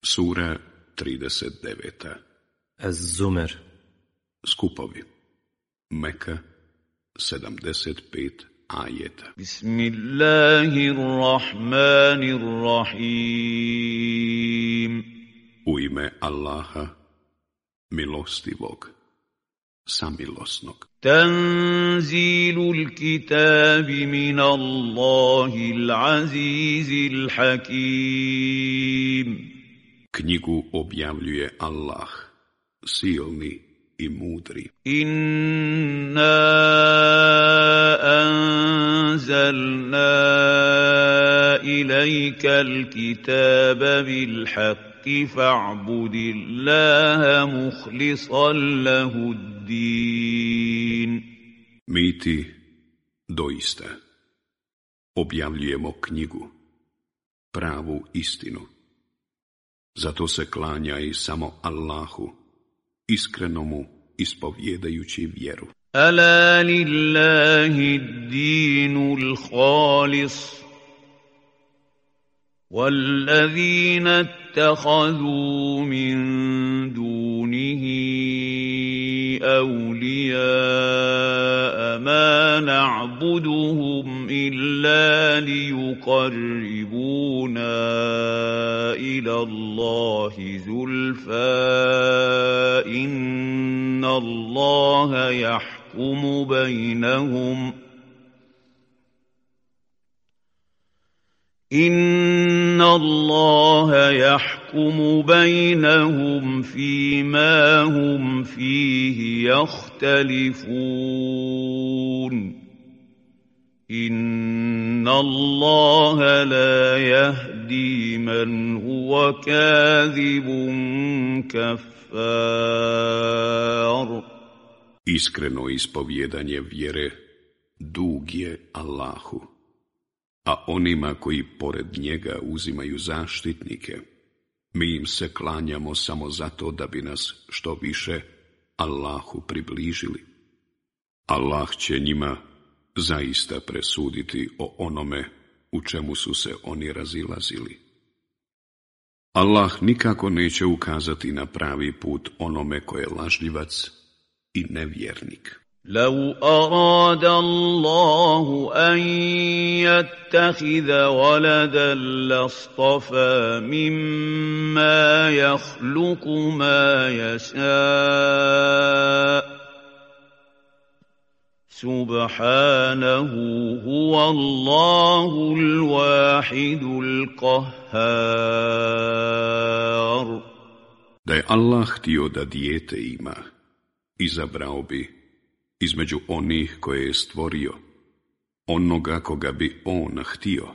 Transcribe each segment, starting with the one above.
Sura 39. Az-Zumer. Skupovi. Meka 75 ajeta. Bismillahirrahmanirrahim. U ime Allaha, milostivog, samilosnog. Tanzilul kitabi min Allahil azizil hakim. Knjigu objavljuje Allah, silni i mudri. Inna anzalna ilajka al-kitaba bil haqqi fa'budillaha mukhlisan lahuddin. Mi ti, doista, objavljujemo knjigu, pravu istinu. Zato se klanjaj samo Allahu, iskrenomu ispovjedajući vjeru. Ala lillahi ad-dinul khalis, wallazina ittakhadhu min dunihi awliya ma na'buduhum illa liyuqarribuna ila Allahi zulfa inna Allaha yahkumu bainahum Inna Allaha yahkumu bainahum fima hum fihi yakhtalifun Inna Allaha la yahdi man huwa kadhibun kaffar. Iskreno ispovjedanje vjere dug je Allahu, a onima koji pored njega uzimaju zaštitnike, mi im se klanjamo samo zato da bi nas što više Allahu približili. Allah će njima zaista presuditi o onome u čemu su se oni razilazili. Allah nikako neće ukazati na pravi put onome ko je lažljivac i nevjernik. لو أراد الله أن يتخذ ولدا لاصطفى مما يخلق ما يشاء سبحانه هو الله الواحد القهار. Da je Allah htio da dijete ima, izabrao bi između onih koje je stvorio, onoga koga bi on htio.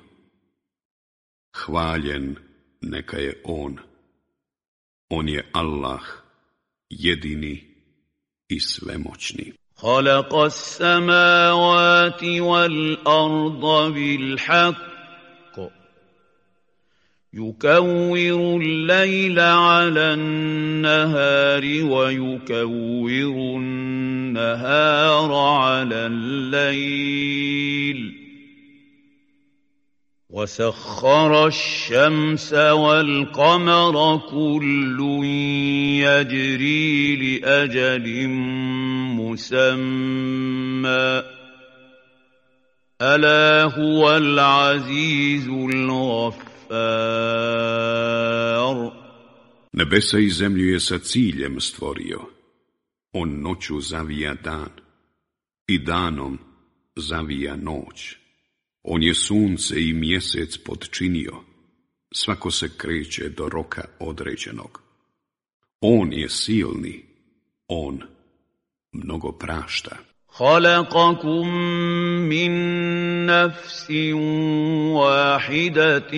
Hvaljen neka je on. On je Allah, jedini i svemoćni. خلق السماوات والأرض بالحق يكور الليل على النهار ويكور النهار على الليل وسخر الشمس والقمر كل يجري لأجل مسمى ألا هو العزيز الغفور. Nebesa i zemlju je sa ciljem stvorio. On noću zavija dan i danom zavija noć. On je sunce i mjesec podčinio. Svako se kreće do roka određenog. On je silni, on mnogo prašta. خلقكم من نفس واحدة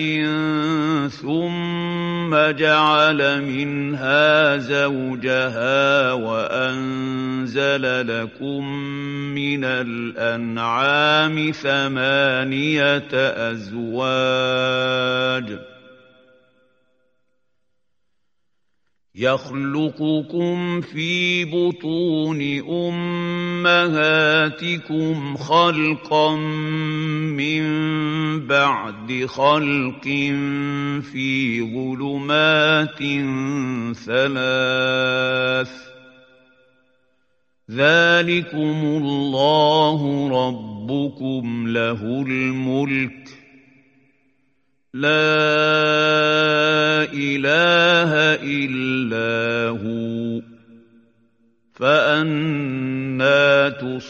ثم جعل منها زوجها وأنزل لكم من الأنعام 8 أزواج يخلقكم في بطون أمهاتكم خلقا من بعد خلق في ظلمات 3 ذلكم الله ربكم له الملك لا إله إلا هو فأنى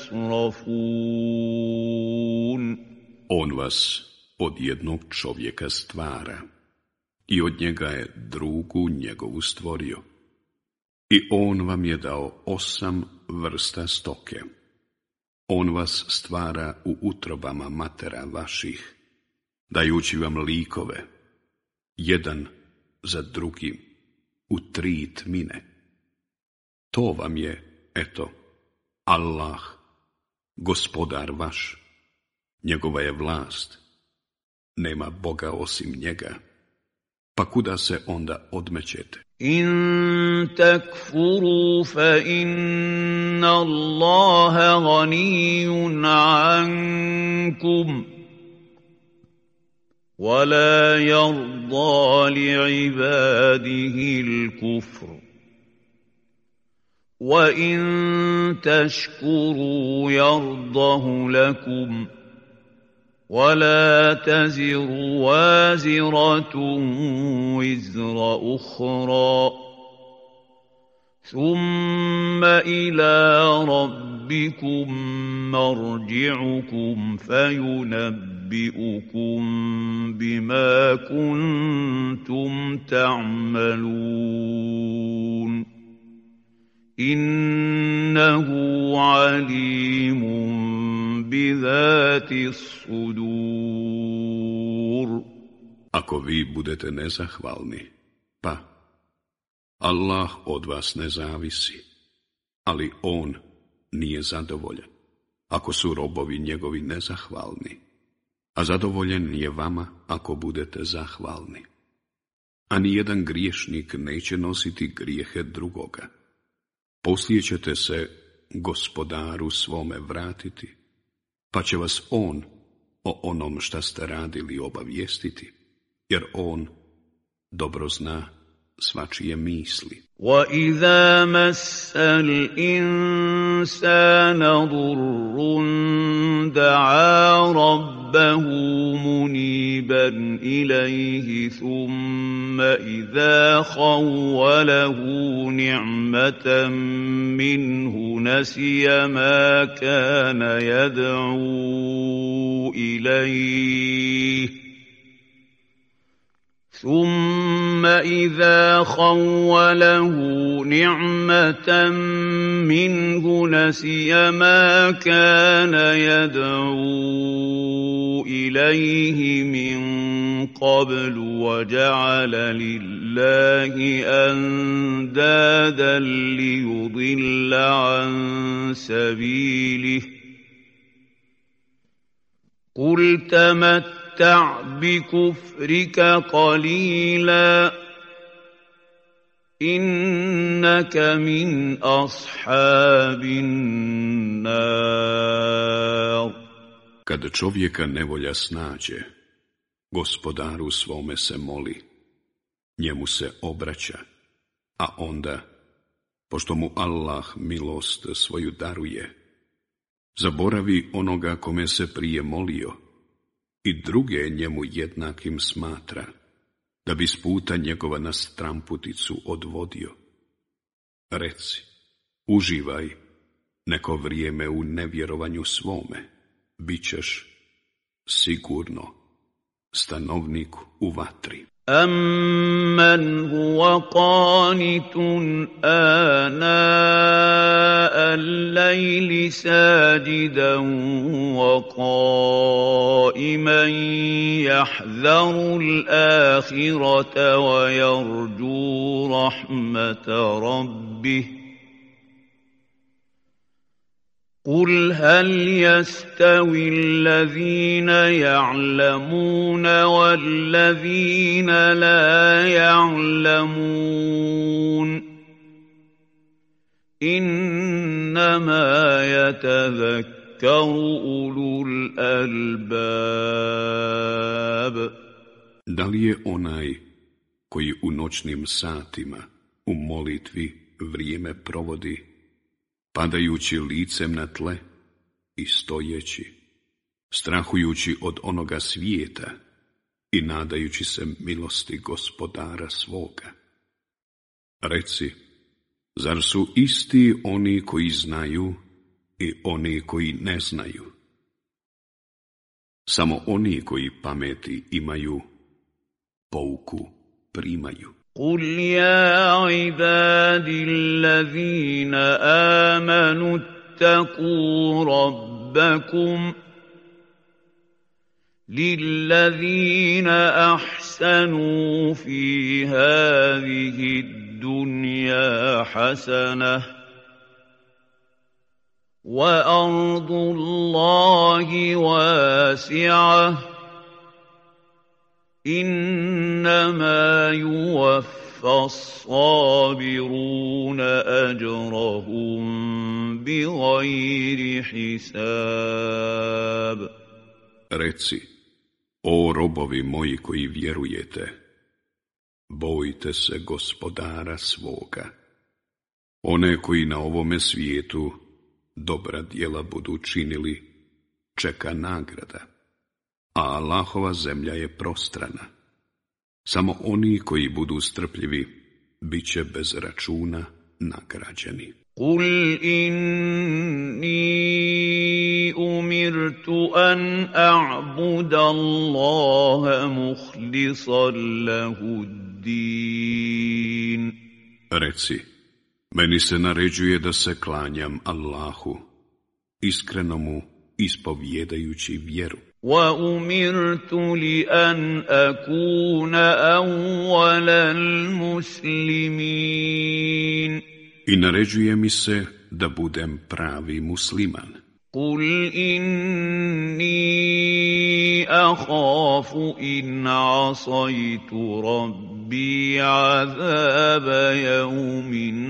تصرفون. On vas od jednog čovjeka stvara i od njega je drugu njegovu stvorio. I on vam je dao 8 vrsta stoke. On vas stvara u utrobama matera vaših, dajući vam likove, jedan za drugim, u 3 tmine. To vam je, eto, Allah, gospodar vaš, njegova je vlast, nema Boga osim njega, pa kuda se onda odmećete? In takfuru fa inna Allaha ganiyun ankum ولا يرضى لعباده الكفر وإن تشكروا يرضه لكم ولا تزر وازرة وزر أخرى ثم إلى ربكم مرجعكم فينبئكم بما كنتم تعملون إنه عليم بذات الصدور. Ako vi budete nezahvalni, pa Allah od vas ne zavisi, ali on nije zadovoljan. Ako su robovi njegovi nezahvalni, a zadovoljen je vama ako budete zahvalni. A nijedan griješnik neće nositi grijehe drugoga. Poslije ćete se gospodaru svome vratiti, pa će vas on o onom šta ste radili obavijestiti, jer on dobro zna svačije misli. وَإِذَا مَسَّ الْإِنسَانَ ضُرٌّ دَعَا رَبَّهُ مُنِيبًا إِلَيْهِ ثُمَّ إِذَا خَوَّلَهُ نِعْمَةً مِّنْهُ نَسِيَ مَا كَانَ يَدْعُو إِلَيْهِ ثم إذا خوله نعمة منه نسي ما كان يدعو إليه من قبل وجعل لله أندادا ليضل عن سبيله قل تمتع بكفرك قليلا إنك من أصحاب النار. Kad čovjeka nevolja snađe, gospodaru svome se moli, njemu se obraća, a onda, pošto mu Allah milost svoju daruje, zaboravi onoga kome se prije molio i druge njemu jednakim smatra, da bi s puta njegova na stramputicu odvodio. Reci, uživaj neko vrijeme u nevjerovanju svome, bit ćeš sigurno stanovnik u vatri. أَمَّنْ هُوَ قَانِتٌ آنَاءَ اللَّيْلِ سَاجِدًا وَقَائِمًا يَحْذَرُ الْآخِرَةَ وَيَرْجُو رَحْمَةَ رَبِّهِ قل هل يستوي الذين يعلمون والذين لا يعلمون إنما يتذكر أولو الألباب. Da li je onaj koji u noćnim satima u molitvi vrijeme provodi, padajući licem na tle i stojeći, strahujući od onoga svijeta i nadajući se milosti Gospodara svoga? Reci, zar su isti oni koji znaju i oni koji ne znaju? Samo oni koji pameti imaju, pouku primaju. قل يا عبادي الذين آمنوا اتقوا ربكم للذين أحسنوا في هذه الدنيا حسنة وأرض الله واسعة إنما يوفى الصابرون أجرهم بغير حساب. Reci, o robovi moji koji vjerujete, bojte se Gospodara svoga. One koji na ovome svijetu dobra djela budu činili, čeka nagrada, a Allahova zemlja je prostrana. Samo oni koji budu strpljivi, bit će bez računa nagrađeni. قل إني أمرت أن أعبد الله مخلصا له الدين. Reci, meni se naređuje da se klanjam Allahu, iskreno mu ispovjedajući vjeru. وَأُمِرْتُ لِأَنْ أَكُونَ أَوَّلَ الْمُسْلِمِينَ. I naređuje mi se da budem pravi musliman. قُلْ إِنِّي أَخَافُ إِنْ عَصَيْتُ رَبِّي عَذَابَ يَوْمٍ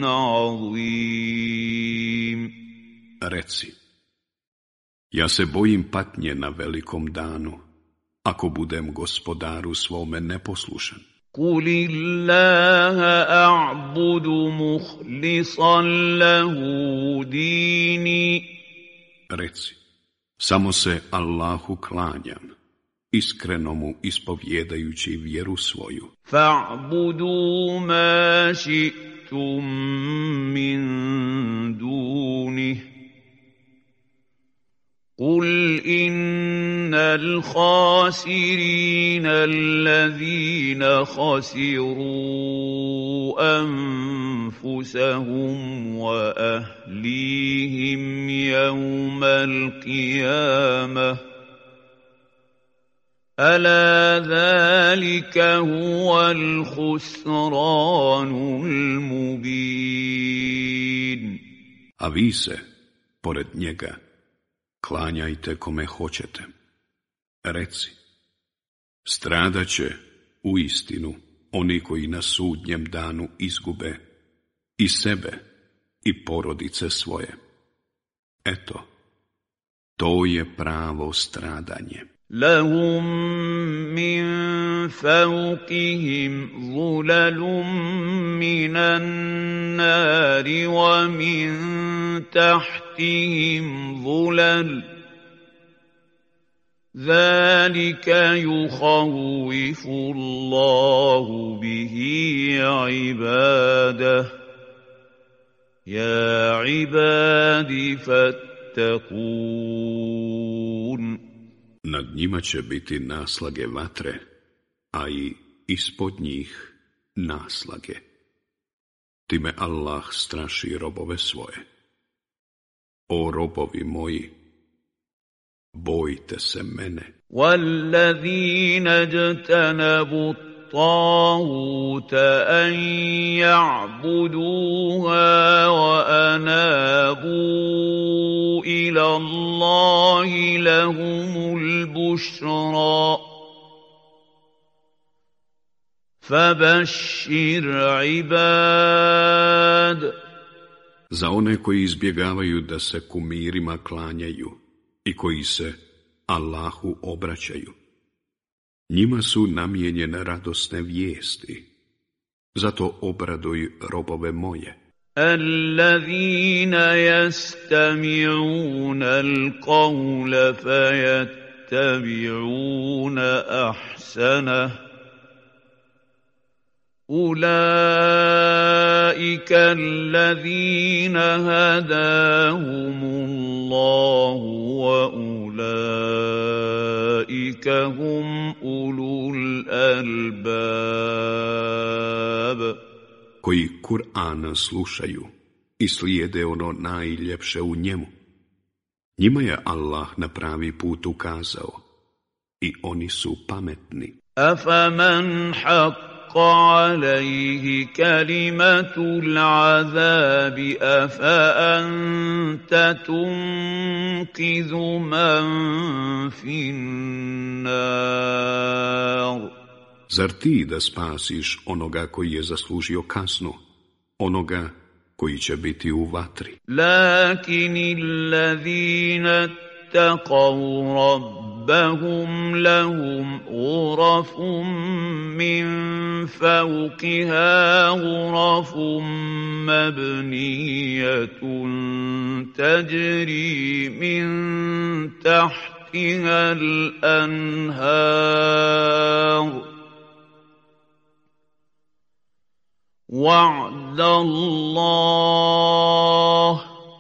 عَظِيمٍ. Reci, ja se bojim patnje na velikom danu, ako budem Gospodaru svome neposlušan. قُلِ اللَّهَ أَعْبُدُ مُخْلِصًا لَهُ دِينِي. Reci, samo se Allahu klanjam, iskreno mu ispovjedajući vjeru svoju. فَاعْبُدُوا مَا شِئْتُم مِّن دُونِهِ قُلْ إِنَّ الْخَاسِرِينَ الَّذِينَ خَسِرُوا أَنفُسَهُمْ وَأَهْلِيهِمْ يَوْمَ الْقِيَامَةِ أَلَا ذَلِكَ هُوَ الْخُسْرَانُ الْمُبِينُ. A vi se, pored njega, klanjajte kome hoćete. Reci, stradaće u istinu oni koji na sudnjem danu izgube i sebe i porodice svoje. Eto, to je pravo stradanje. لهم من فوقهم ظلل من النار ومن تحتهم ظلل ذلك يخوف الله به عباده يا عباد فاتقون. Nad njima će biti naslage vatre, a i ispod njih naslage. Time Allah straši robove svoje. O robovi moji, bojte se mene. وَالَّذِينَ اجْتَنَبُوا الطَّاغُوتَ أَن يَعْبُدُوهَا وَأَنَابُوا إِلَى إلى الله لهم البشرى فبشر عباد. Za one koji izbjegavaju da se kumirima klanjaju i koji se Allahu obraćaju, njima su namijenjene radosne vijesti. Zato obraduj robove moje. الذين يستمعون القول فيتبعون أحسنه أولئك الذين هداهم الله وأولئك هم أولو الألباب. Koji Kur'ana slušaju i slijede ono najljepše u njemu, njima je Allah na pravi put ukazao i oni su pametni. أفمن حق عليه كلمة العذاب أفأنت تنقذ من في النار. Zar ti da spasiš onoga koji je zaslužio kaznu, onoga koji će biti u vatri? لكن الذين اتقوا ربهم لهم غرف من فوقها غرف مبنية تجري من تحتها الأنهار وعد الله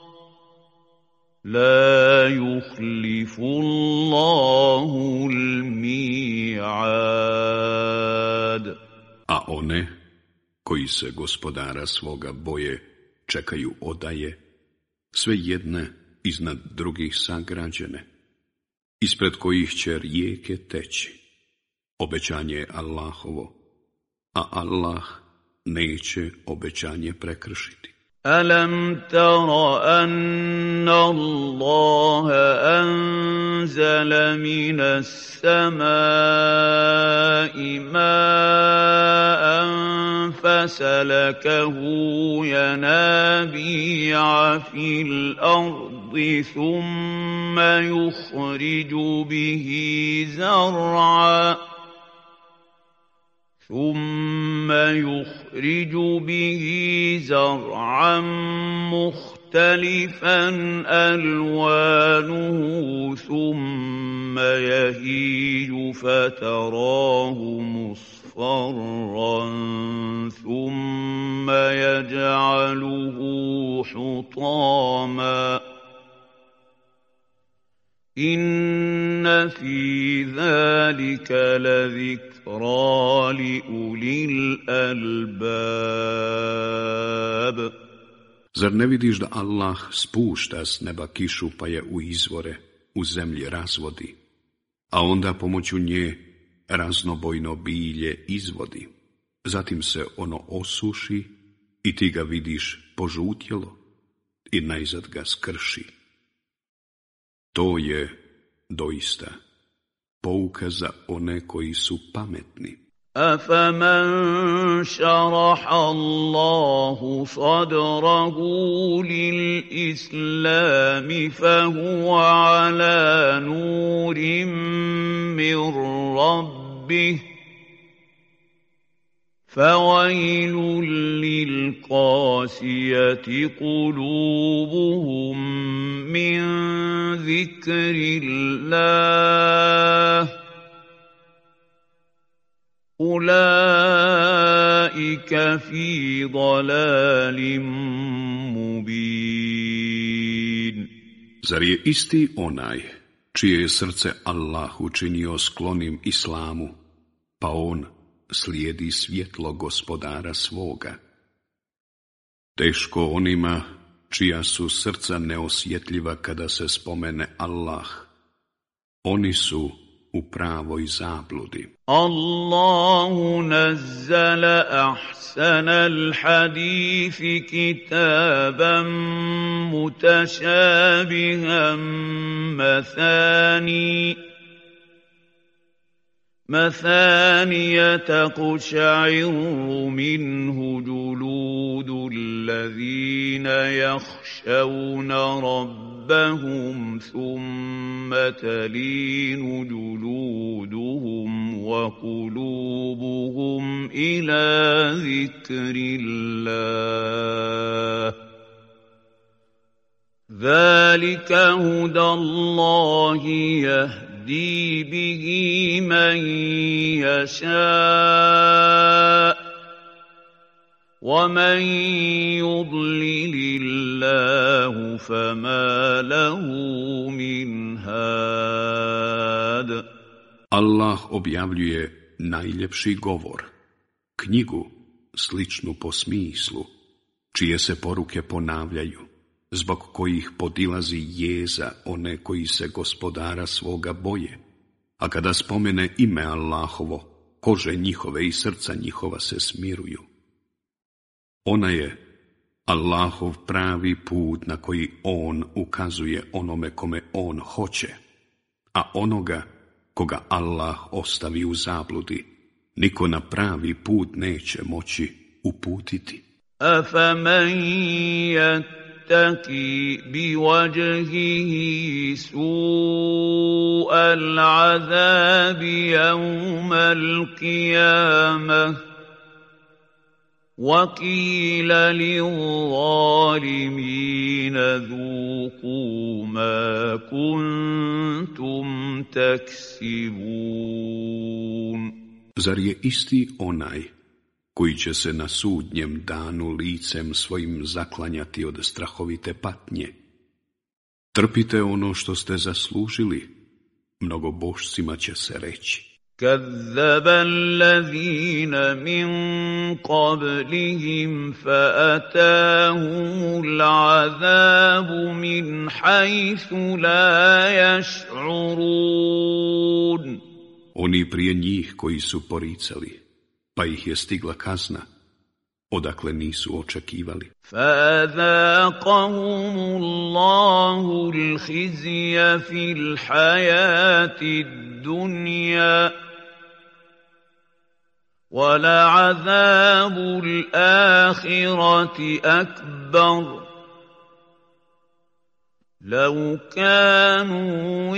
لا يخلف الله الميعاد. A one koji se gospodara svoga boje čekaju odaje, sve jedne iznad drugih sagrađene, ispred kojih će rijeke teći. Obećanje je Allahovo, a Allah neće obećanje prekršiti. ألم تر أن الله أنزل من السماء ماء فسلكه ينابيع في الأرض ثم يخرج به زرعا مختلفا ألوانه ثم يهيج فتراه مصفرا ثم يجعله حطاما إن في ذلك لذكرى لأولي الألباب. Zar ne vidiš da Allah spušta s neba kišu pa je u izvore, u zemlji razvodi, a onda pomoću nje raznobojno bilje izvodi, zatim se ono osuši i ti ga vidiš požutjelo i najzad ga skrši. To je doista pouka za one koji su pametni. أفمن شرح الله صدره للإسلام فهو على نور من ربه فويل للقاسية قلوبهم من ذكر الله أولئك في ضلال مبين. Zar je isti onaj čije je srce Allah učinio sklonim islamu, pa on slijedi svjetlo gospodara svoga? Teško onima čija su srca neosjetljiva kada se spomene Allah. Oni su u pravoj zabludi. Allahu nazzala ahsana al-hadithi kitaban mutashabihan مثانية تقشعر منه جلود الذين يخشون ربهم ثم تلين جلودهم وقلوبهم إلى ذكر الله ذلك هدى الله يهدي به من يشاء ومن يضلل الله فما له من هاد. Allah objavljuje najljepši govor, knjigu sličnu po smislu, čije se poruke ponavljaju, zbog kojih podilazi jeza one koji se gospodara svoga boje, a kada spomene ime Allahovo, kože njihove i srca njihova se smiruju. Ona je Allahov pravi put na koji on ukazuje onome kome on hoće, a onoga koga Allah ostavi u zabludi, niko na pravi put neće moći uputiti. أَفَمَنْ يَتَّقِي بِوَجْهِهِ سُوءَ الْعَذَابِ يَوْمَ الْقِيَامَةِ وَقِيلَ لِلظَّالِمِينَ ذُوقُوا مَا كُنتُمْ تَكْسِبُونَ. Zar je isti onaj koji će se na sudnjem danu licem svojim zaklanjati od strahovite patnje? Trpite ono što ste zaslužili, mnogobožcima će se reći. كذب الذين من قبلهم فأتاهم العذاب من حيث لا يشعرون. Oni prije njih koji su poricali, pa ih je stigla kazna, odakle nisu očekivali. فَأَذَاقَهُمُ اللَّهُ الْخِزْيَ فِي الْحَيَاةِ الدُّنْيَا وَلَعَذَابُ الْآخِرَةِ أَكْبَرُ لَوْ كَانُوا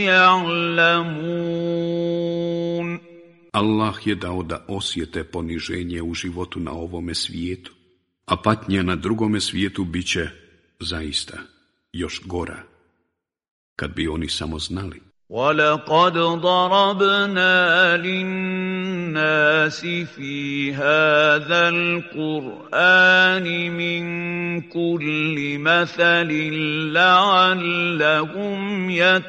يَعْلَمُونَ. Allah je dao da osjete poniženje u životu na ovome svijetu, a patnja na drugome svijetu bit će zaista još gora, kad bi oni samo znali. وَلَقَدْ ضَرَبْنَا لِلنَّاسِ فِي هَذَا الْقُرْآنِ مِنْ كُلِّ مَثَلٍ لَعَلَّهُمْ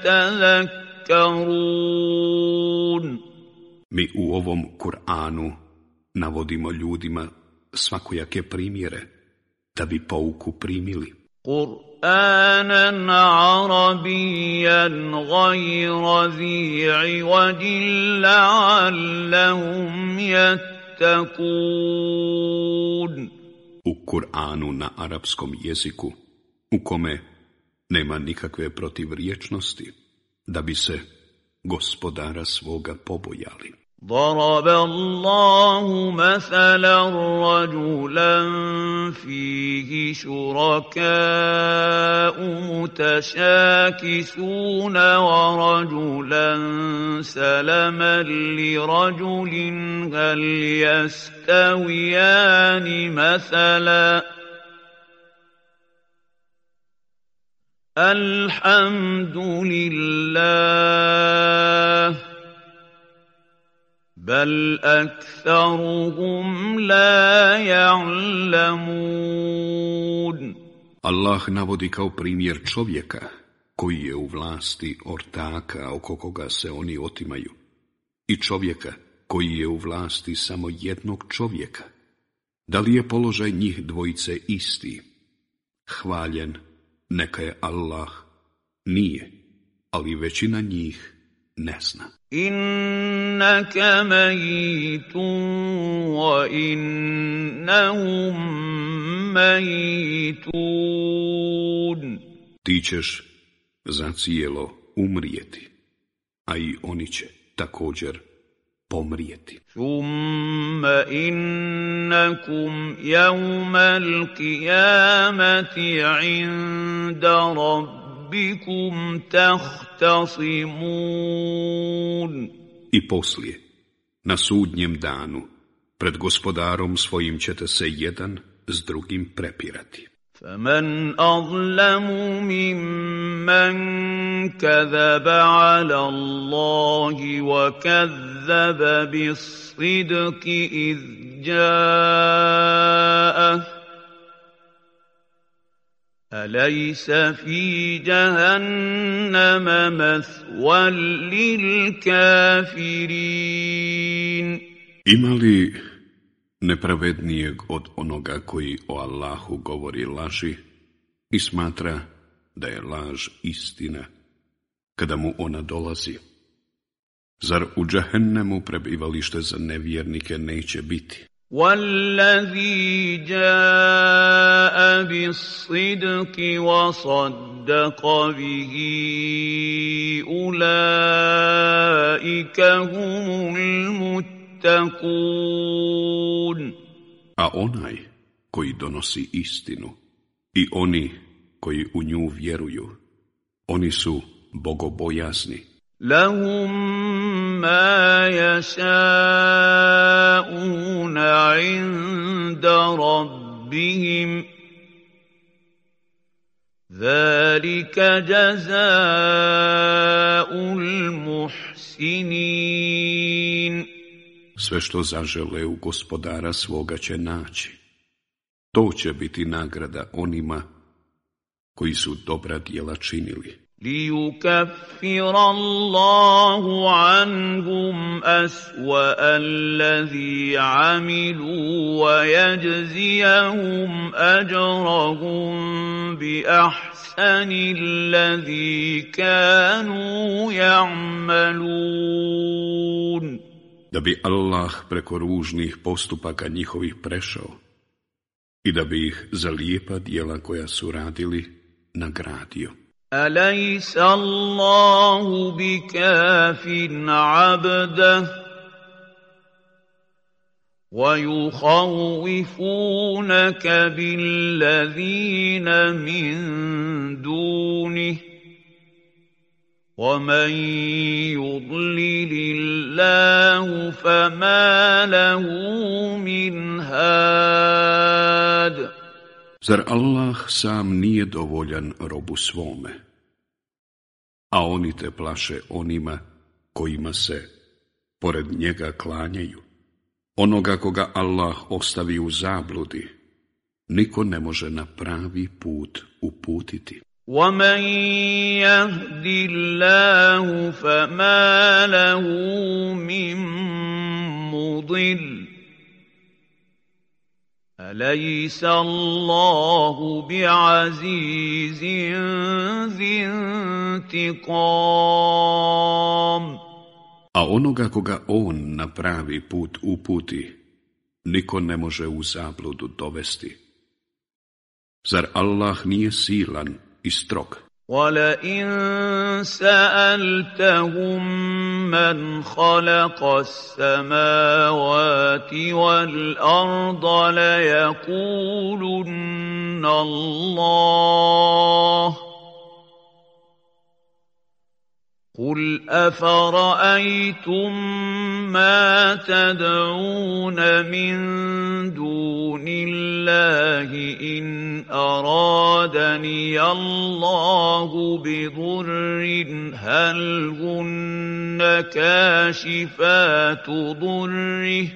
يَتَذَكَّرُونَ. Mi u ovom Kur'anu navodimo ljudima svakojake primjere, da bi pouku primili. قُرْآنًا عَرَبِيًّا غَيْرَ ذِي عِوَجٍ لَعَلَّهُمْ يَتَّقُونَ. U Kur'anu na arapskom jeziku, u kome nema nikakve protivriječnosti, da bi se gospodara svoga pobojali. ضرب الله مثلا رجلا فيه شركاء متشاكسون ورجلا سلما لرجل هل يستويان مثلا الحمد لله بل أكثرهم لا يعلمون. Allah navodi kao primjer čovjeka koji je u vlasti ortaka oko koga se oni otimaju i čovjeka koji je u vlasti samo jednog čovjeka. Da li je položaj njih dvojice isti? Hvaljen neka je Allah. Nije, ali većina njih ne zna. إنك ميت وإنهم ميتون. Ti ćeš zacijelo umrijeti, a i oni će također pomrijeti. ثم إنكم يوم القيامة عند ربكم تختصمون. I poslije, na sudnjem danu, pred gospodarom svojim ćete se jedan s drugim prepirati. فمن أظلم ممن كذب على الله وكذب بالصدق إذ جاءه أليس في جهنم مثوى للكافرين. Ima li nepravednijeg od onoga koji o Allahu govori laži i smatra da je laž istina kada mu ona dolazi? Zar u džahennemu prebivalište za nevjernike neće biti? والذي جاء بالصدق وصدق به أولئك هم المتقون. A onaj koji donosi istinu i oni koji u nju vjeruju, oni su bogobojazni. لهم ما يشاءون عند ربهم ذلك جزاء المحسنين. Sve što zažele u gospodara svoga će naći. To će biti nagrada onima koji su dobra djela činili. ليكفر الله عنهم أسوأ الذي عملوا ويجزيهم أجرهم بأحسن الذي كانوا يعملون. Da bi Allah preko ružnih postupaka njihovih prešao i da bi ih za lijepa djela koja su radili nagradio. أليس الله بكاف عبده ويخوفونك بالذين من دونه ومن يضلل الله فما له من هاد. Zar Allah sam nije dovoljan robu svome, a oni te plaše onima kojima se pored njega klanjaju? Onoga koga Allah ostavi u zabludi, niko ne može na pravi put uputiti. وَمَنْ يَهْدِ اللَّهُ فَمَا لَهُ مِنْ مُضِلٍّ أَلَيْسَ اللَّهُ بِعَزِيزٍ ذِي انْتِقَامٍ. A onoga koga on na pravi put uputi, niko ne može u zabludu dovesti. Zar Allah nije silan i strog? وَلَئِن سَأَلْتَهُم مَّنْ خَلَقَ السَّمَاوَاتِ وَالْأَرْضَ لَيَقُولُنَّ اللَّهُ قُلْ أَفَرَأَيْتُم مَّا تَدْعُونَ مِن دُونِ اللَّهِ إِنْ أَرَادَنِيَ اللَّهُ بِضُرٍّ هَلْ هُنَّ كَاشِفَاتُ ضُرِّهِ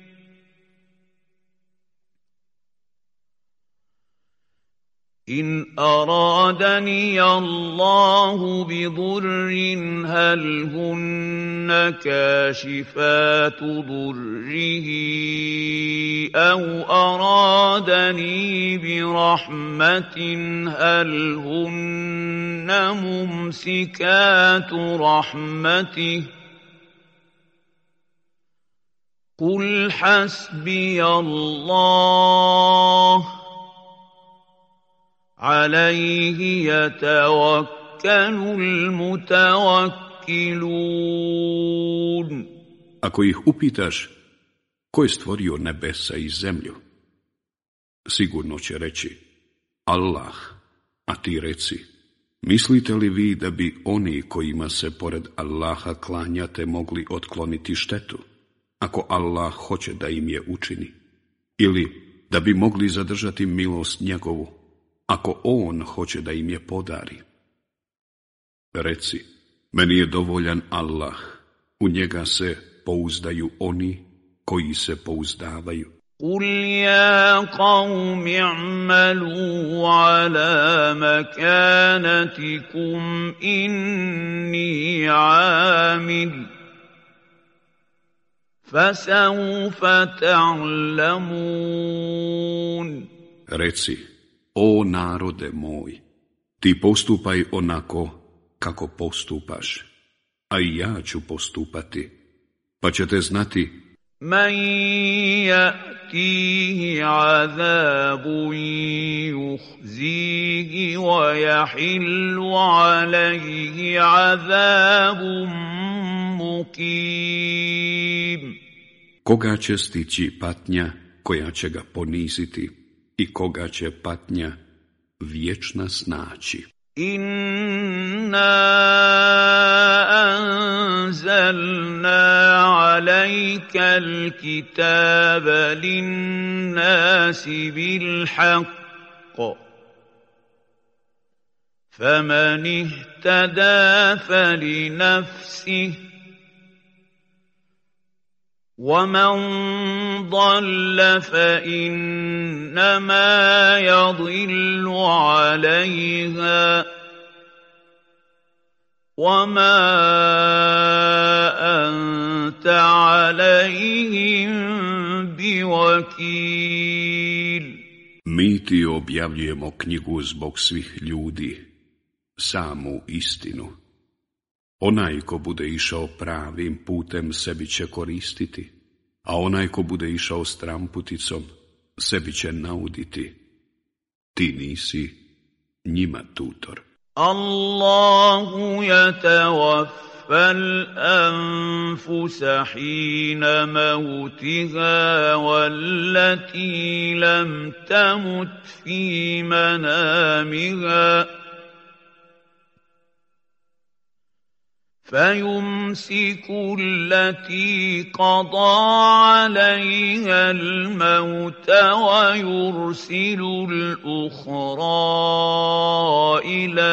إِنْ أَرَادَنِيَ اللَّهُ بِضُرٍّ هَلْ هُنَّ كَاشِفَاتُ ضُرِّهِ أَوْ أَرَادَنِي بِرَحْمَةٍ هَلْ هُنَّ مُمْسِكَاتُ رَحْمَتِهِ قل حسبي الله عليه يتوكل المتوكلون. Ako ih upitaš, ko je stvorio nebesa i zemlju? Sigurno će reći, Allah, a ti reci, mislite li vi da bi oni kojima se pored Allaha klanjate mogli otkloniti štetu, ako Allah hoće da im je učini? Ili da bi mogli zadržati milost njegovu, ako on hoće da im je podari? Reci, meni je dovoljan Allah, u njega se pouzdaju oni koji se pouzdavaju. قل يا قوم اعملوا على مكانتكم إني عامل فسوف تعلمون. Reci, o narode moj, ti postupaj onako kako postupaš, a i ja ću postupati, pa ćete znati من يأتيه عذاب يخزيه ويحل عليه عذاب مقيم. koga će stići patnja koja će ga poniziti i koga će patnja vječna snaći. إنا أنزلنا عليك الكتاب للناس بالحق فمن اهتدى فلنفسه ومن ضل فإنما يضل عليها وما أنت عليهم بوكيل. Mi ti objavljujemo knjigu zbog svih ljudi, samu istinu. Onaj ko bude išao pravim putem sebi će koristiti, a onaj ko bude išao stramputicom sebi će nauditi. Ti nisi njima tutor. Allahu yatawaffa الأنفس حين موتها والتي لم تمت في منامها فيمسك التي قضى عليها الموت ويرسل الأخرى إلى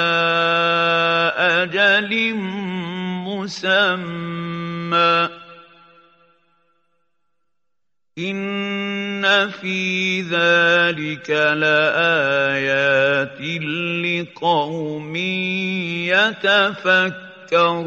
أجل مسمى إن في ذلك لآيات لقوم يتفكرون.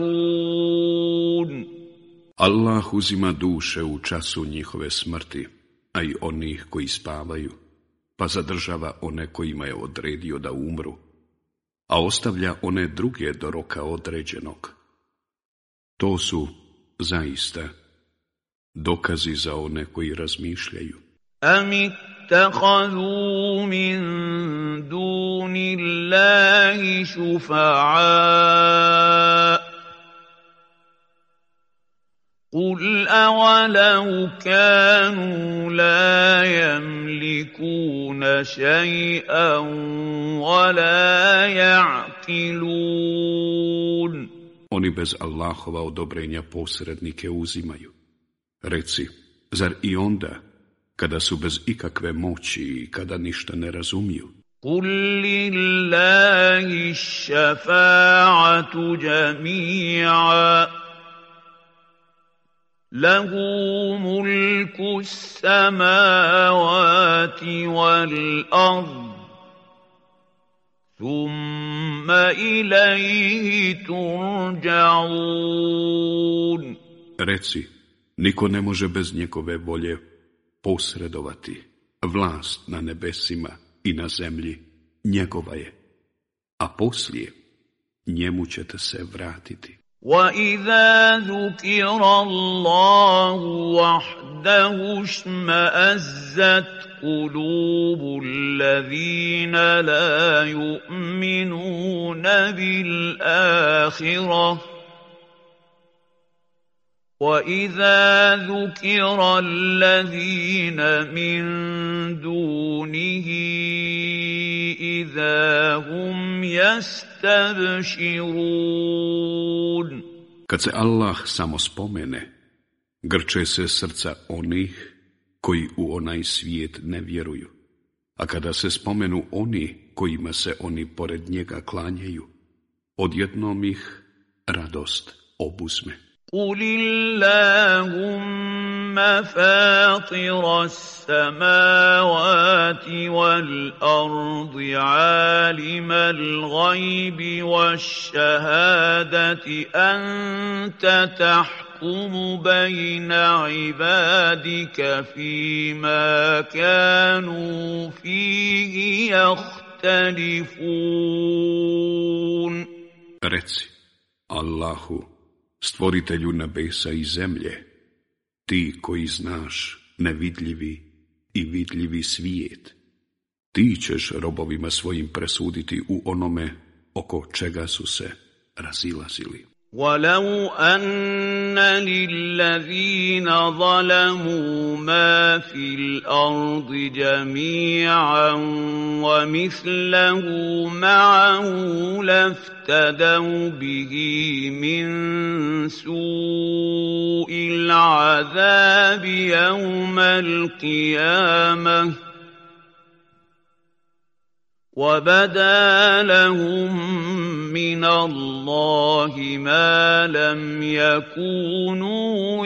Allah uzima duše u času njihove smrti, a i onih koji spavaju, pa zadržava one kojima je odredio da umru, a ostavlja one druge do roka određenog. To su, zaista, dokazi za one koji razmišljaju. اتخذوا من دون الله شفعاء قل أولو كانوا لا يملكون شيئا ولا يعقلون. Oni bez Allahova odobrenja posrednike uzimaju. Reci, zar i onda, kada su bez ikakve moći i kada ništa ne razumiju? قل لله الشفاعة جميعا له ملك السماوات والأرض ثم إليه ترجعون. Reci, niko ne može bez njegove volje posredovati. Vlast na nebesima i na zemlji njegova je, a poslije njemu ćete se vratiti. وَإِذَا ذُكِرَ اللَّهُ وَحْدَهُ اشْمَأَزَّتْ قُلُوبُ الَّذِينَ لَا يُؤْمِنُونَ بِالْآخِرَةِ وَإِذَا ذُكِرَ الَّذِينَ مِن دُونِهِ إِذَا هُمْ يَسْتَبْشِرُونَ. Kad se Allah samo spomene, grče se srca onih koji u onaj svijet ne vjeruju, a kada se spomenu oni kojima se oni pored njega klanjaju, odjednom ih radost obuzme. قُلِ اللَّهُمَّ فَاطِرَ السَّمَاوَاتِ وَالْأَرْضِ عَالِمَ الْغَيْبِ وَالشَّهَادَةِ أَنْتَ تَحْكُمُ بَيْنَ عِبَادِكَ فِيمَا كَانُوا فِيهِ يَخْتَلِفُونَ. Reci, Allahu, stvoritelju nebesa i zemlje, ti koji znaš nevidljivi i vidljivi svijet, ti ćeš robovima svojim presuditi u onome oko čega su se razilazili. وَلَوْ أَنَّ لِلَّذِينَ ظَلَمُوا مَا فِي الْأَرْضِ جَمِيعًا وَمِثْلَهُ مَعَهُ لَافْتَدَوْا بِهِ مِنْ سُوءِ الْعَذَابِ يَوْمَ الْقِيَامَةِ وَبَدَا لَهُم مِّنَ اللَّهِ مَا لَمْ يَكُونُوا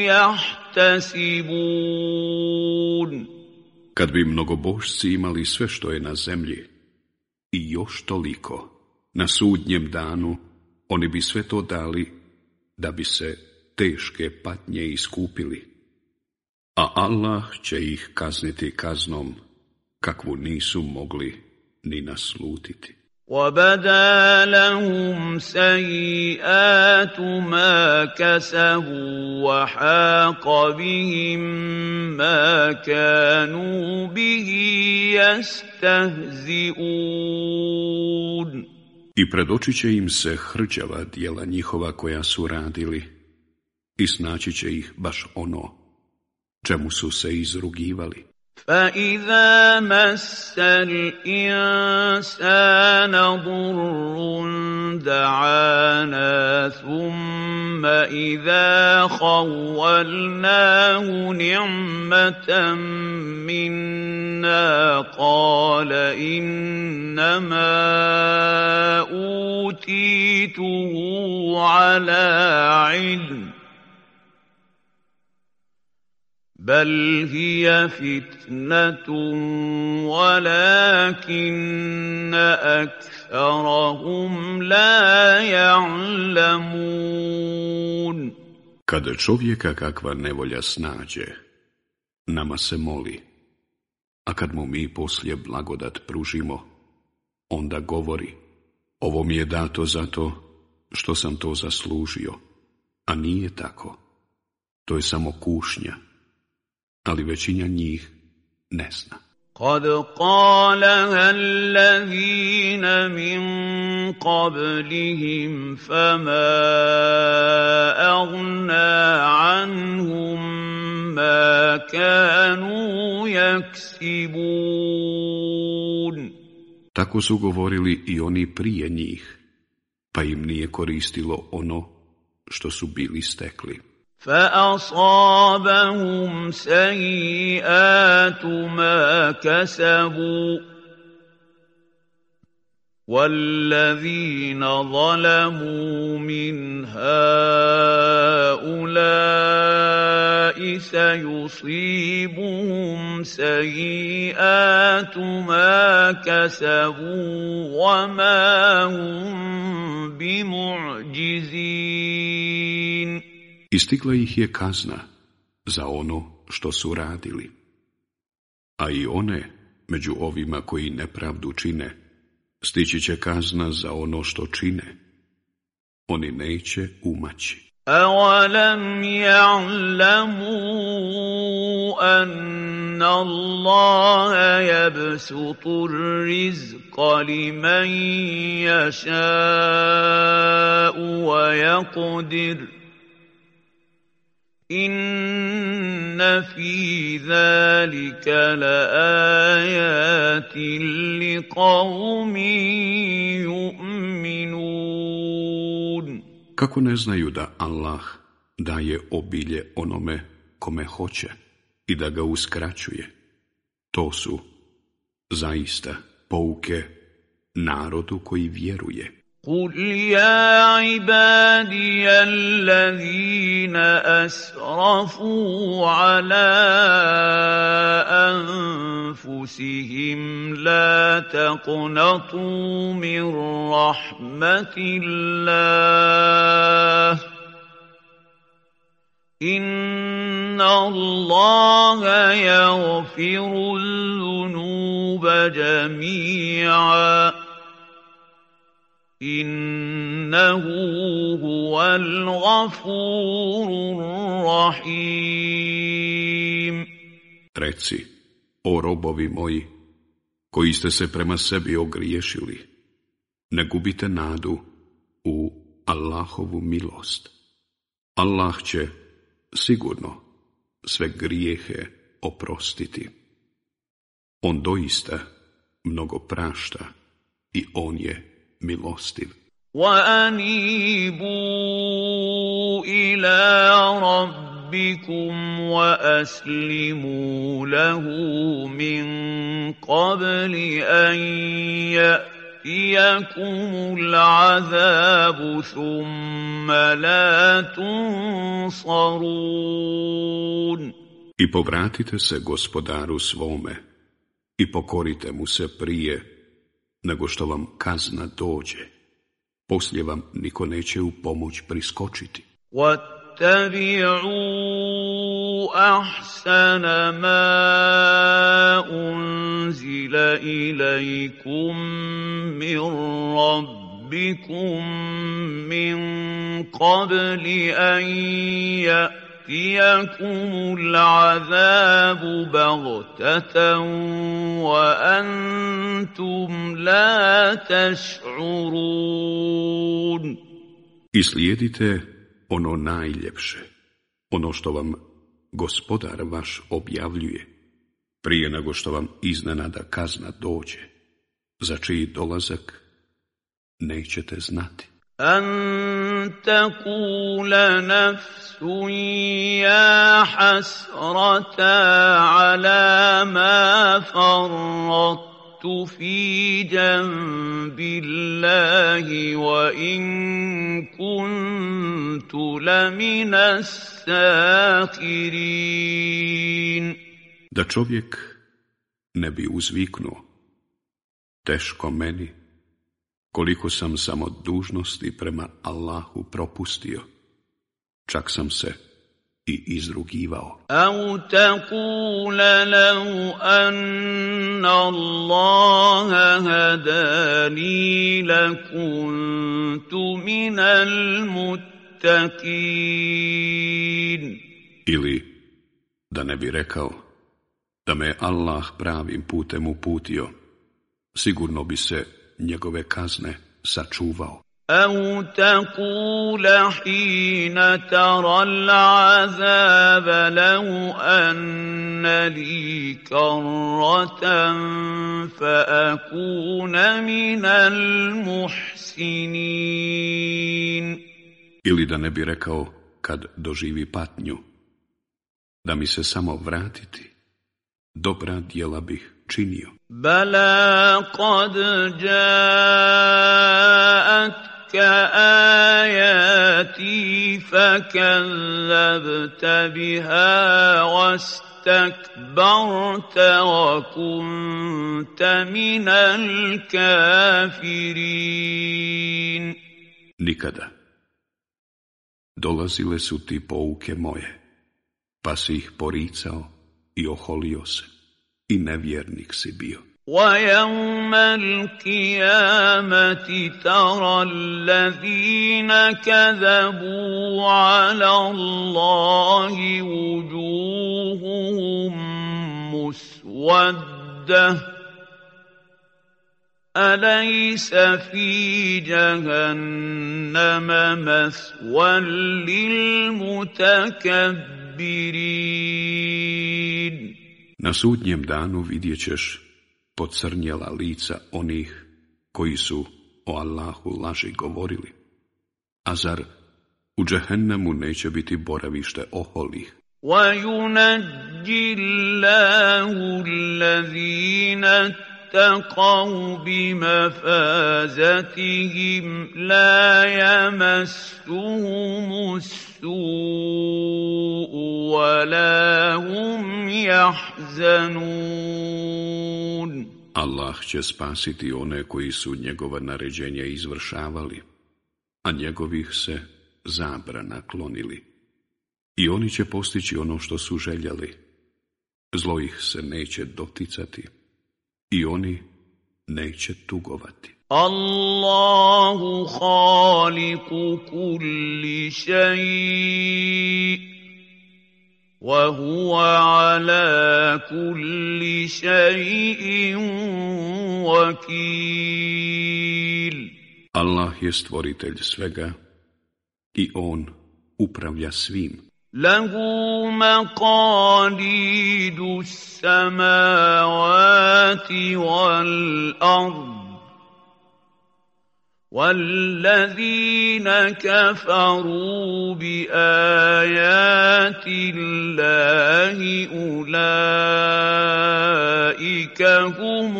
يَحْتَسِبُونَ. Kad bi mnogobožci imali sve što je na zemlji i još toliko, na sudnjem danu oni bi sve to dali da bi se teške patnje iskupili, a Allah će ih kazniti kaznom kakvu nisu mogli ni naslutiti. وَبَدَا لَهُمْ سَيِّئَاتُ مَا كَسَبُوا وَحَاقَ بِهِم مَّا كَانُوا بِهِ يَسْتَهْزِئُونَ. I predočit će im se hrđava djela njihova koja su radili, i snaći će ih baš ono čemu su se izrugivali. فَإِذَا مَسَّ الْإِنسَانَ ضُرٌّ دَعَانَا ثُمَّ إِذَا خَوَّلْنَاهُ نِعْمَةً مِنَّا قَالَ إِنَّمَا أُوتِيتُهُ عَلَى عِلْمٍ بَلْ هِيَ فِتْنَةٌ وَلَكِنَّ أَكْثَرَهُمْ لَا يَعْلَمُونَ. Kada čovjeka kakva nevolja snađe, nama se moli, a kad mu mi poslije blagodat pružimo, onda govori, ovo mi je dato zato što sam to zaslužio, a nije tako. To je samo kušnja, ali većina njih ne zna. قَدْ قَالَهَا الَّذِينَ مِن قَبْلِهِمْ فَمَا أَغْنَىٰ عَنْهُم مَّا كَانُوا يَكْسِبُونَ. Tako su govorili i oni prije njih, pa im nije koristilo ono što su bili stekli. فَأَصَابَهُمْ سَيِّئَاتُ مَا كَسَبُوا وَالَّذِينَ ظَلَمُوا مِنْ هَٰؤُلَاءِ سَيُصِيبُهُمْ سَيِّئَاتُ مَا كَسَبُوا وَمَا هُمْ بِمُعْجِزِينَ. Istigla ih je kazna za ono što su radili, a i one među ovima koji nepravdu čine, stići će kazna za ono što čine, oni neće umaći. أَوَلَمْ يَعْلَمُوا أَنَّ اللَّهَ يَبْسُطُ الرِّزْقَ لِمَن يَشَاءُ وَيَقْدِرُ إِنَّ فِي ذَلِكَ لَآيَاتٍ لِقَوْمٍ يُؤْمِنُونَ. Kako ne znaju da Allah daje obilje onome kome hoće i da ga uskraćuje? To su zaista pouke narodu koji vjeruje. قُلْ يَا عِبَادِيَ الَّذِينَ أَسْرَفُوا عَلَىٰ أَنفُسِهِمْ لَا تَقْنَطُوا مِن رَّحْمَةِ اللَّهِ إِنَّ اللَّهَ يَغْفِرُ الذُّنُوبَ جَمِيعًا إِنَّهُ هُوَ الْغَفُورُ الرَّحِيمُ. Reci, o robovi moji, koji ste se prema sebi ogriješili, ne gubite nadu u Allahovu milost. Allah će sigurno sve grijehe oprostiti. On doista mnogo prašta i on je milostiv. وَأَنِيبُوا إِلَىٰ رَبِّكُمْ وَأَسْلِمُوا لَهُ مِن قَبْلِ أَن يَأْتِيَكُمُ الْعَذَابُ ثُمَّ لَا تُنصَرُونَ. I povratite se gospodaru svome i pokorite mu se prije nego što vam kazna dođe. Poslije vam niko neće u pomoć priskočiti. وَاتَّبِعُوا أَحْسَنَ مَا أُنزِلَ إِلَيْكُم مِّن رَّبِّكُم مِّن قَبْلِ أَن يَأْتِيَكُمُ الْعَذَابُ بَغْتَةً وَأَنتُمْ لَا تَشْعُرُونَ. I slijedite ono najljepše, ono što vam gospodar vaš objavljuje, prije nego što vam iznenada kazna dođe, za čiji dolazak nećete znati. أَن تَقُولَ نَفْسٌ يَا حَسْرَتَا عَلَىٰ مَا فَرَّطتُ فِي جَنبِ اللَّهِ وَإِن كُنتُ لَمِنَ السَّاخِرِينَ. Da čovjek ne bi uzviknuo, teško meni, koliko sam samo dužnosti prema Allahu propustio, čak sam se i izrugivao. أَوْ تَقُولَ لَوْ أَنَّ اللَّهَ هَدَانِي لَكُنتُ مِنَ الْمُتَّقِينَ. Ili da ne bi rekao, da me Allah pravim putem uputio, sigurno bi se njegove kazne sačuvao. أَوْ تَقُولَ حِينَ تَرَى الْعَذَابَ لَوْ أَنَّ لِي كَرَّةً فَأَكُونَ مِنَ الْمُحْسِنِينَ. Ili da ne bi rekao, kad doživi patnju, da mi se samo vratiti, dobra djela bih činio. بَلَىٰ قَدْ جَاءَتْكَ آيَاتِي فَكَذَّبْتَ بِهَا وَاسْتَكْبَرْتَ وَكُنتَ مِنَ الْكَافِرِينَ. Nikada. Dolazile su ti pouke moje, pa si ih poricao i oholio se, i nevjernik si bio. ويوم القيامة ترى الذين كذبوا على الله وجوههم مسودة أليس في جهنم مثوى للمتكبرين. Na sudnjem danu vidjet ćeš pocrnjela lica onih koji su o Allahu laži govorili. A zar u džehennemu neće biti boravište oholih? وَيُنَجِّي اللَّهُ الَّذِينَ اتَّقَوْا بِمَفَازَتِهِمْ لَا يَمَسُّهُمُ السُّوءُ وَلَا هُمْ يَحْزَنُونَ. Allah će spasiti one koji su njegova naređenja izvršavali, a njegovih se zabrana klonili. I oni će postići ono što su željeli. Zlo ih se neće doticati i oni neće tugovati. Allahu khaliqu kulli šaj' wa huwa ala kulli šaj'in wakil. Allah je stvoritelj svega i on upravlja svim. Lahu maqalidu samawati wal ard والذين كفروا بآيات الله أولئك هم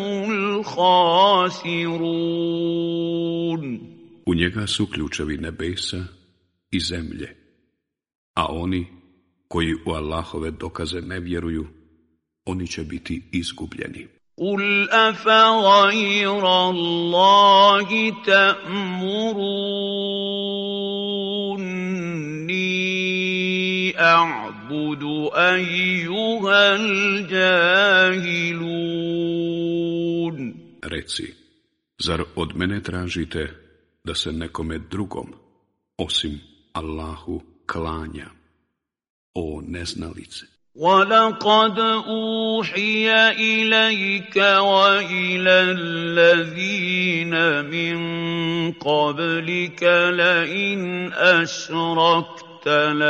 الخاسرون. U njega su ključevi nebesa i zemlje, a oni koji u Allahove dokaze ne vjeruju, oni će biti izgubljeni. قُلْ أَفَغَيْرَ اللَّهِ تَأْمُرُونِّي أَعْبُدُ أَيُّهَا الْجَاهِلُونَ. Reci, zar od mene tražite da se nekome drugom, osim Allahu, klanja, o neznalice? وَلَقَدْ أُوحِيَ إِلَيْكَ وَإِلَى الَّذِينَ مِن قَبْلِكَ لَئِنْ أَشْرَكْتَ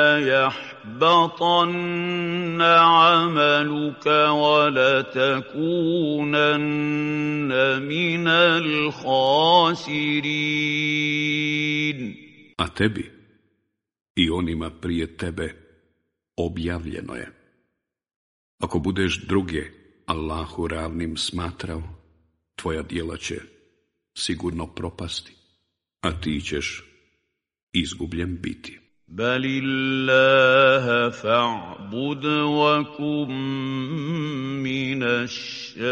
لَيَحْبَطَنَّ عَمَلُكَ وَلَتَكُونَنَّ مِنَ الْخَاسِرِينَ. A tebi i onima prije tebe objavljeno je: ako budeš druge Allahu ravnim smatrao, tvoja djela će sigurno propasti, a ti ćeš izgubljen biti. Balillaha fa'bud wa kum minash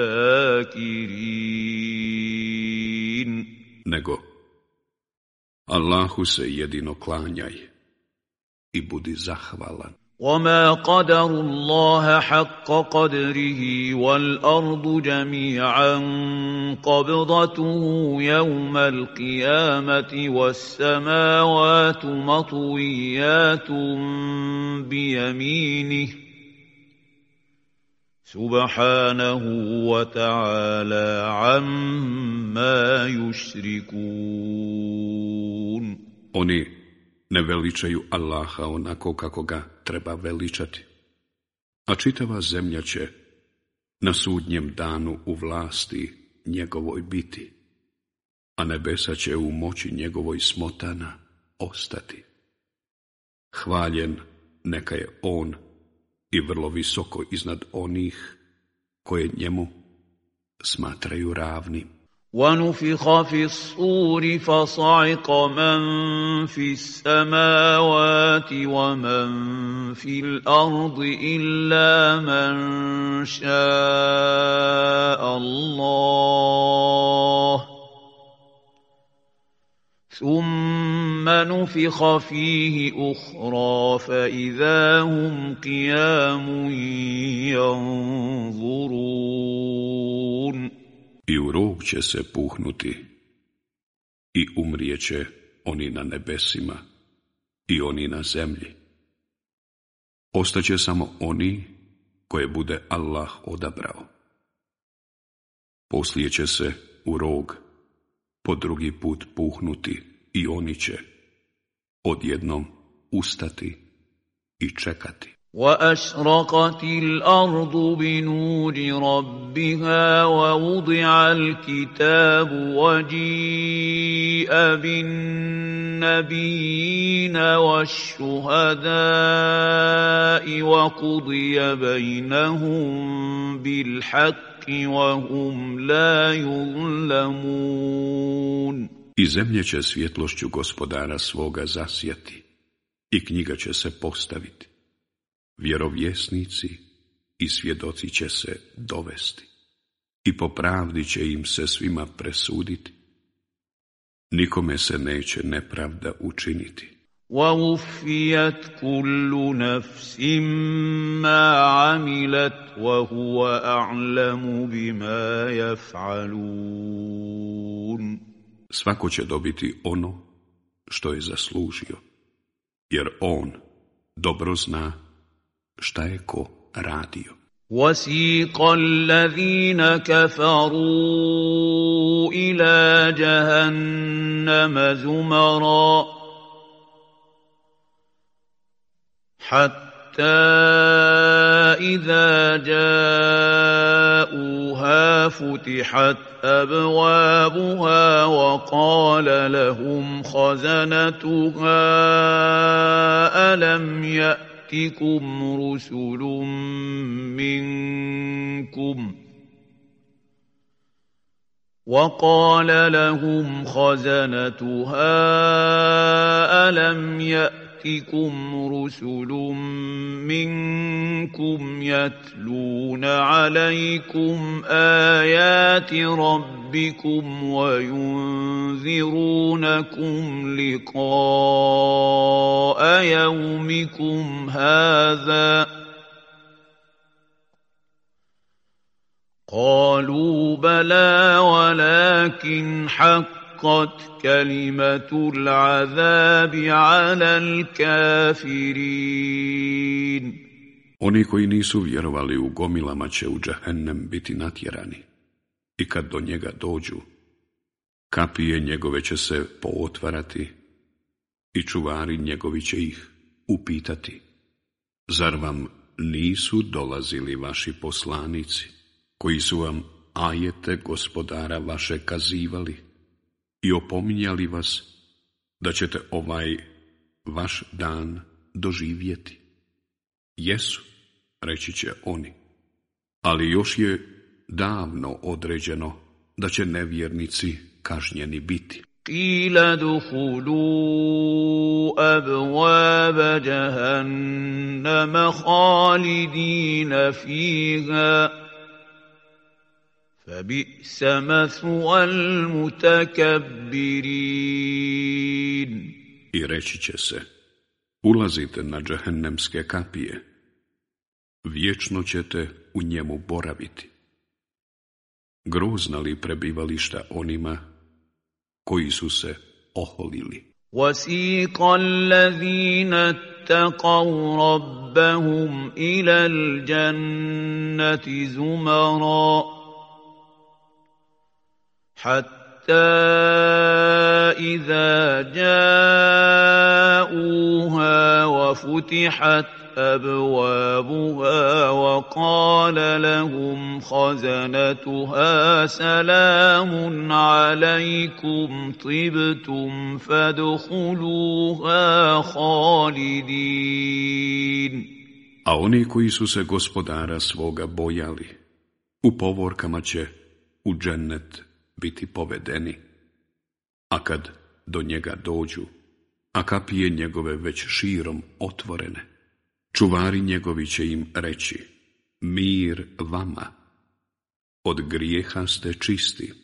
shakirin. Nego Allahu se jedino klanjaj i budi zahvalan. وَمَا قَدَرُوا اللَّهَ حَقَّ قَدْرِهِ وَالْأَرْضُ جَمِيعًا قَبْضَتُهُ يَوْمَ الْقِيَامَةِ وَالسَّمَاوَاتُ مَطْوِيَّاتٌ بِيَمِينِهِ سُبْحَانَهُ وَتَعَالَى عَمَّا يُشْرِكُونَ. Oni ne veličaju Allaha onako kako ga treba veličati, a čitava zemlja će na sudnjem danu u vlasti njegovoj biti, a nebesa će u moći njegovoj smotana ostati. Hvaljen neka je on i vrlo visoko iznad onih koje njemu smatraju ravnim. وَنُفِخَ فِي الصُّورِ فَصَعِقَ مَن فِي السَّمَاوَاتِ وَمَن فِي الْأَرْضِ إِلَّا مَن شَاءَ اللَّهُ ثُمَّ نُفِخَ فِيهِ أُخْرَىٰ فَإِذَا هُمْ قِيَامٌ يَنظُرُونَ. I u rog će se puhnuti i umrijeće oni na nebesima i oni na zemlji. Ostaće samo oni koje bude Allah odabrao. Poslije će se u rog po drugi put puhnuti i oni će odjednom ustati i čekati. وأشرقت الأرض بنور ربها ووضع الكتاب وجيء بالنبيين والشهداء وقضي بينهم بالحق وهم لا يظلمون. I zemlje će svjetlošću gospodara svoga zasjati i knjiga će se postaviti. Vjerovjesnici i svjedoci će se dovesti i po pravdi će im se svima presuditi. Nikome se neće nepravda učiniti. وَوُفِّيَتْ كُلُّ نَفْسٍ مَا عَمِلَتْ وَهُوَ أَعْلَمُ بِمَا يَفْعَلُونَ. Svako će dobiti ono što je zaslužio, jer on dobro zna šta je ko radio. وَسِيقَ الَّذِينَ كَفَرُوا إِلَى جَهَنَّمَ زُمَرًا حَتَّى إِذَا جَاءُوهَا فُتِحَتْ أَبْوَابُهَا وَقَالَ لَهُمْ خَزَنَتُهَا أَلَمْ يَأْتِكُمْ رُسُلٌ مِّنكُمْ وَقَالَ لَهُمْ خَزَنَتُهَا أَلَمْ يَأْتِكُمْ رُسُلٌ مِّنكُمْ يَتْلُونَ عَلَيْكُمْ آيَاتِ رَبِّكُمْ وَيُنذِرُونَكُمْ لِقَاءَ يَوْمِكُمْ هَٰذَا قَالُوا بَلَىٰ وَلَٰكِنْ حَقَّتْ كَلِمَةُ الْعَذَابِ عَلَى الْكَافِرِينَ. Oni koji nisu vjerovali u gomilama će u džehennem biti natjerani i kad do njega dođu, kapije njegove će se pootvarati i čuvari njegovi će ih upitati: zar vam nisu dolazili vaši poslanici koji su vam ajete gospodara vaše kazivali i opominjali vas da ćete ovaj vaš dan doživjeti? Jesu, reći će oni, ali još je davno određeno da će nevjernici kažnjeni biti. قِيلَ ادْخُلُوا أَبْوَابَ جَهَنَّمَ خَالِدِينَ فِيهَا فَبِئْسَ مَثْوَى الْمُتَكَبِّرِينَ. I reći će se: ulazite na džehennemske kapije, vječno ćete u njemu boraviti. Grozna li prebivališta onima koji su se oholili. وَسِيقَ الَّذِينَ اتَّقَوْا رَبَّهُمْ إِلَى الْجَنَّةِ زُمَرًا حَتَّى إِذَا جَاءُوهَا وَفُتِحَتْ أَبْوَابُهَا وَقَالَ لَهُمْ خَزَنَتُهَا سَلَامٌ عَلَيْكُمْ طِبْتُمْ فَادْخُلُوهَا خَالِدِينَ. A oni koji su se gospodara svoga bojali, u povorkama će u džennet biti povedeni, a kad do njega dođu, a kapije njegove već širom otvorene, čuvari njegovi će im reći: mir vama, od grijeha ste čisti,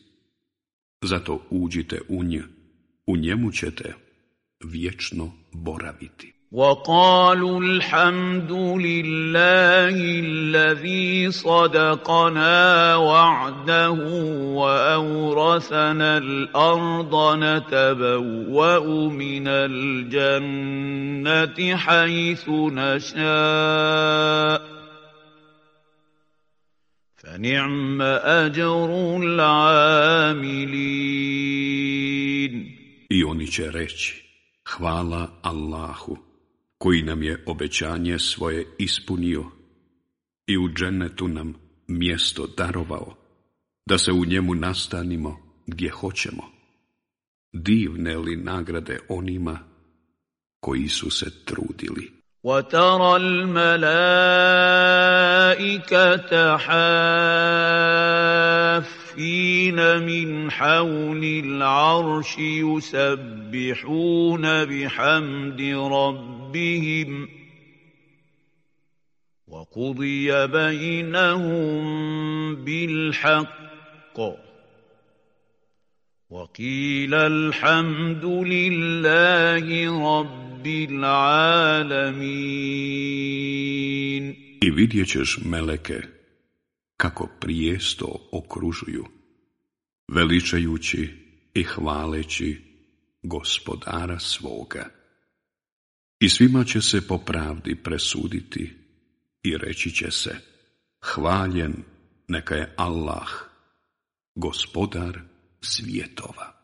zato uđite u njemu ćete vječno boraviti. وقالوا الحمد لله الذي صدقنا وعده وأورثنا الأرض نتبوأ من الجنة حيث نشاء فنعم أجر العاملين. I oni će reći, hvala Allahu, koji nam je obećanje svoje ispunio i u džennetu nam mjesto darovao, da se u njemu nastanimo gdje hoćemo. Divne li nagrade onima koji su se trudili. وَتَرَى الْمَلَائِكَةَ حَافِّينَ مِنْ حَوْلِ الْعَرْشِ يُسَبِّحُونَ بِحَمْدِ رَبِّهِمْ وَقُضِيَ بَيْنَهُم بِالْحَقِّ وَقِيلَ الْحَمْدُ لِلَّهِ رَبِّ الْعَالَمِينَ. I vidjet ćeš meleke kako prijesto okružuju, veličajući i hvaleći Gospodara svoga. I svima će se po pravdi presuditi i reći će se, hvaljen neka je Allah, Gospodar svjetova.